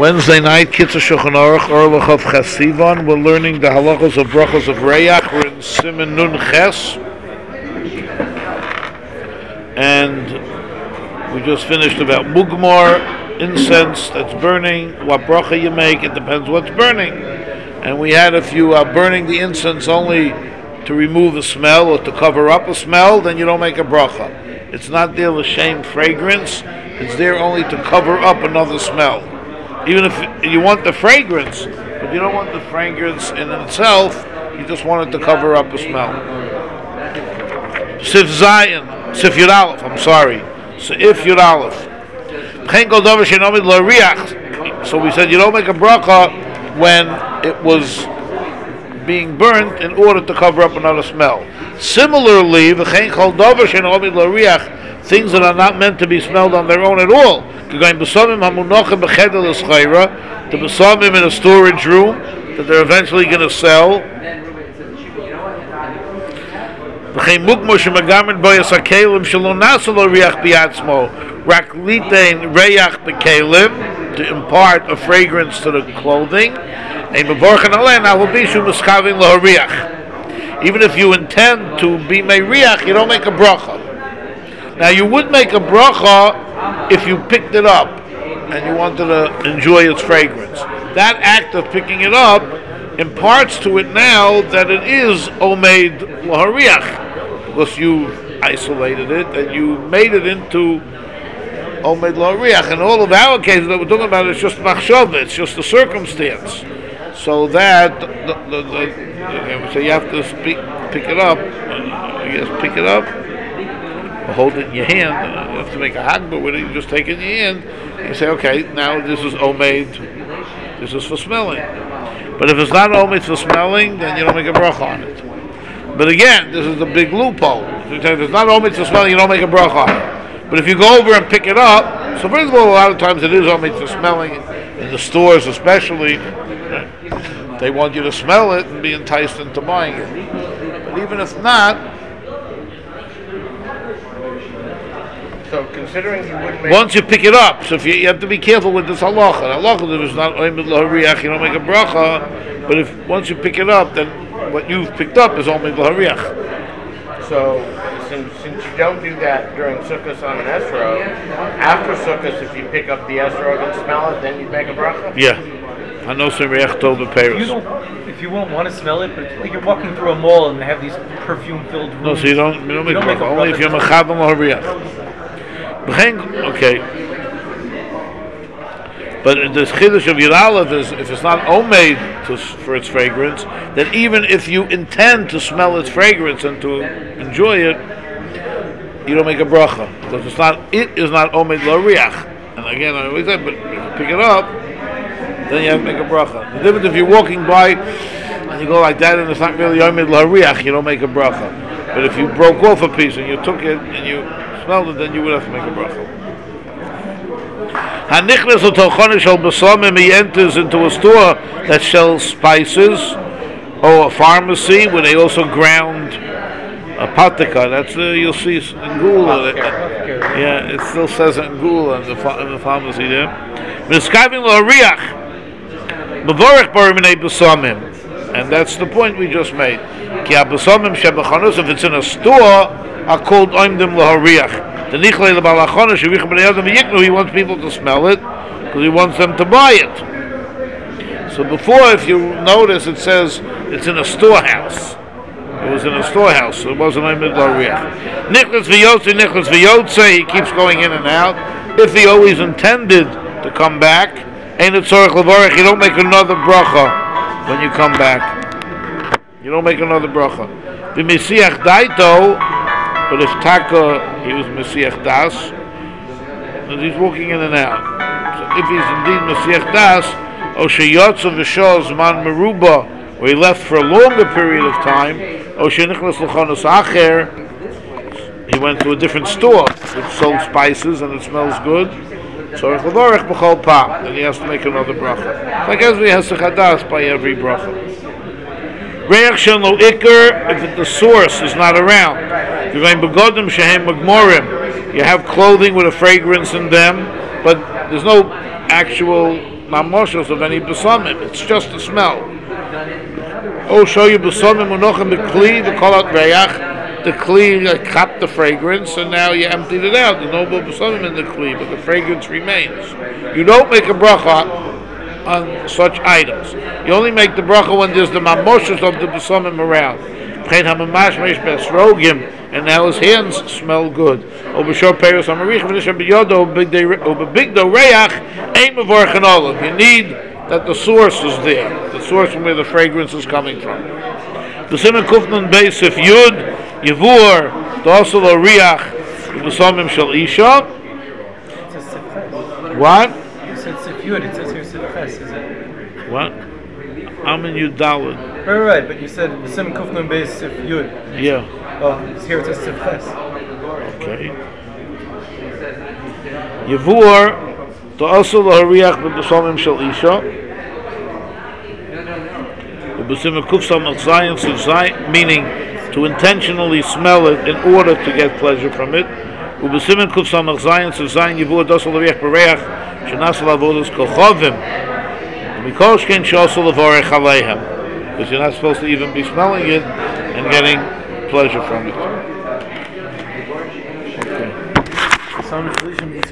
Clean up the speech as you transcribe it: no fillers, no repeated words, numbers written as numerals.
Wednesday night, Kitzur Shulchan Aruch, Orlach of Chesivan. We're learning the halachos of brachos of Reyach. We're in Siman Nun Ches. And we just finished about Mugmar, incense that's burning. What bracha you make, it depends what's burning. And we had, if you are burning the incense only to remove a smell or to cover up a smell, then you don't make a bracha. It's not there l'shem fragrance. It's there only to cover up another smell. Even if you want the fragrance, but you don't want the fragrance in itself, you just want it to cover up a smell. Sif Zayin, Sif Yud Aleph, I'm sorry. Sif Yud Aleph. So we said you don't make a bracha when it was being burnt in order to cover up another smell. Similarly, things that are not meant to be smelled on their own at all. The besamim in a storage room that they're eventually going to sell. To impart a fragrance to the clothing. Even if you intend to be meiriach, you don't make a bracha. Now you would make a bracha if you picked it up and you wanted to enjoy its fragrance. That act of picking it up imparts to it now that it is omeid lahariach, because you isolated it and you made it into omeid lahariach. And all of our cases that we're talking about is just machshava, it's just a circumstance. So that so you have to pick it up. Pick it up. Hold it in your hand. You have to make a hagbah with it. You just take it in your hand. You say, okay, now this is omeid. This is for smelling. But if it's not omeid for smelling, then you don't make a bracha on it. But again, this is the big loophole. If it's not omeid for smelling, you don't make a bracha on it. But if you go over and pick it up, so first of all, a lot of times it is omeid for smelling in the stores, especially. They want you to smell it and be enticed into buying it. But even if not. So considering you would make... Once you pick it up, so if you have to be careful with this halacha. Halacha, if it's not omeid lahariach, you don't make a bracha. But if once you pick it up, then what you've picked up is omeid lahariach. So since you don't do that during Sukkot on an esrog, after Sukkot, if you pick up the esrog and smell it, then you make a bracha? Yeah. I know some reach tov b'peiros. If you won't want to smell it, but it's like you're walking through a mall and they have these perfume-filled rooms. No, so you don't make a bracha. Only if you're mechaber lahariach. Okay, but the chiddush of Yud Aleph is if it's not omeid for its fragrance, then even if you intend to smell its fragrance and to enjoy it, you don't make a bracha because it is not omeid l'riach. And again, I always say, but if you pick it up, then you have to make a bracha. The difference if you're walking by and you go like that and it's not really omeid l'riach, you don't make a bracha. But if you broke off a piece and you took it and you smelled it, then you would have to make a bracha. He enters into a store that sells spices, or a pharmacy where they also ground a patika. That's you'll see in Gula. Yeah, it still says it in Gula in the pharmacy there. And that's the point we just made. If it's in a store, are called oimdim lahariach. The nichlei lebalachona shevich b'nei adam yiknu. He wants people to smell it because he wants them to buy it. So before, if you notice, it says it's in a storehouse. It was in a storehouse, so it wasn't oimdim lahariach. Nichlas v'yotze. He keeps going in and out. If he always intended to come back, ain't it tzorich levarich. You don't make another bracha when you come back. You don't make another bracha. The mesiach daito. But if Taka, he was Mesiach Das, and he's walking in and out. So if he's indeed Mesiach Das, or Sheyotza V'Shol Zman Meruba, where he left for a longer period of time, or Shenichlas L'Chonos Acher, he went to a different store which sold spices and it smells good. So Rechavorech B'Chol Pam, then he has to make another bracha. Like as we have Sechadas by every bracha. Reach Shen Lo Iker, if the source is not around. You're going begodim shehem magmorim. You have clothing with a fragrance in them, but there's no actual mamoshos of any besamim. It's just a smell. Oh, show you besamim unochem bekli the call out reyach. The kli capped the fragrance, and now you emptied it out. There's no more besamim in the kli, but the fragrance remains. You don't make a bracha on such items. You only make the bracha when there's the mamoshos of the besamim around. And now his hands smell good. You need that the source is there, the source from where the fragrance is coming from. The Siman Kufnan Beis if Yud Yevur Dosel Riach V'Samim Shel Isha. What? You said Sif Yud. It says here Sif Ches. Is it? What? I'm in Yud Daled. Right. But you said the Siman Kufnan Beis Sif Yud. Yeah. Oh, here it says Sif Ches. Okay. Yevur Dosel Riach V'Samim Shel Isha. Meaning to intentionally smell it in order to get pleasure from it. Because you're not supposed to even be smelling it and getting pleasure from it. Okay.